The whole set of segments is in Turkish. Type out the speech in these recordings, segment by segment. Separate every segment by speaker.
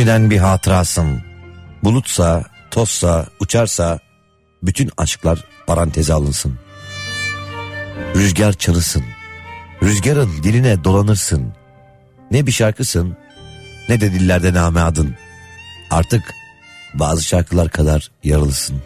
Speaker 1: Şimdiden bir hatırasın. Bulutsa, tozsa, uçarsa bütün aşklar paranteze alınsın. Rüzgar çalısın. Rüzgarın diline dolanırsın. Ne bir şarkısın, ne de dillerde name adın. Artık bazı şarkılar kadar yaralısın.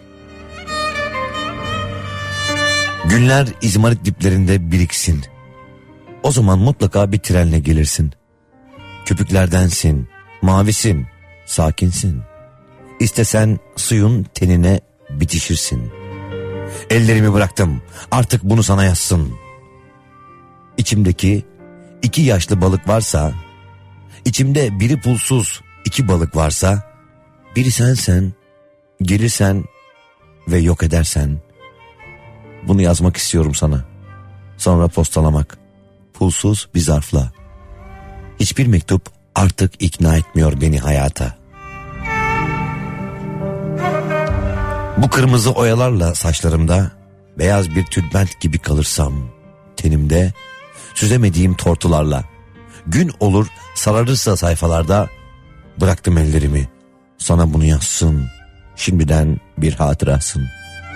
Speaker 1: Günler İzmarit diplerinde biriksin. O zaman mutlaka bir trenle gelirsin. Köpüklerdensin, mavisin, sakinsin. İstesen suyun tenine bitişirsin. Ellerimi bıraktım, artık bunu sana yazsın. İçimdeki 2 yaşlı balık varsa, içimde biri pulsuz 2 balık varsa, biri sensen, gelirsen ve yok edersen, bunu yazmak istiyorum sana. Sonra postalamak, pulsuz bir zarfla. Hiçbir mektup artık ikna etmiyor beni hayata. Bu kırmızı oyalarla saçlarımda, beyaz bir tülbent gibi kalırsam, tenimde, süzemediğim tortularla, gün olur sararırsa sayfalarda, bıraktım ellerimi, sana bunu yazsın, şimdiden bir hatırasın.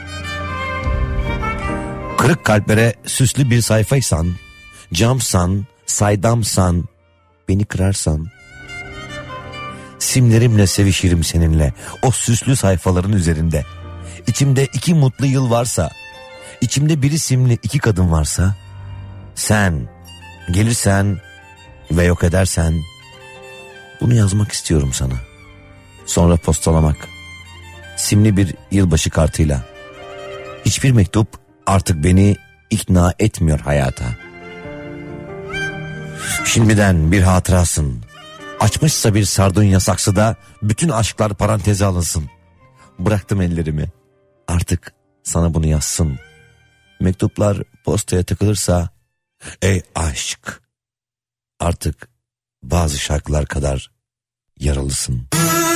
Speaker 1: Kırık kalplere süslü bir sayfaysan, camsan, saydamsan, beni kırarsan, simlerimle sevişirim seninle, o süslü sayfaların üzerinde. İçimde 2 mutlu yıl varsa, içimde biri simli 2 kadın varsa, sen gelirsen ve yok edersen, bunu yazmak istiyorum sana. Sonra postalamak, simli bir yılbaşı kartıyla. Hiçbir mektup artık beni ikna etmiyor hayata. Şimdiden bir hatırasın. Açmışsa bir sardunya saksıda bütün aşklar paranteze alınsın. Bıraktım ellerimi, artık sana bunu yazsın. Mektuplar postaya takılırsa, ey aşk, artık bazı şarkılar kadar yaralısın.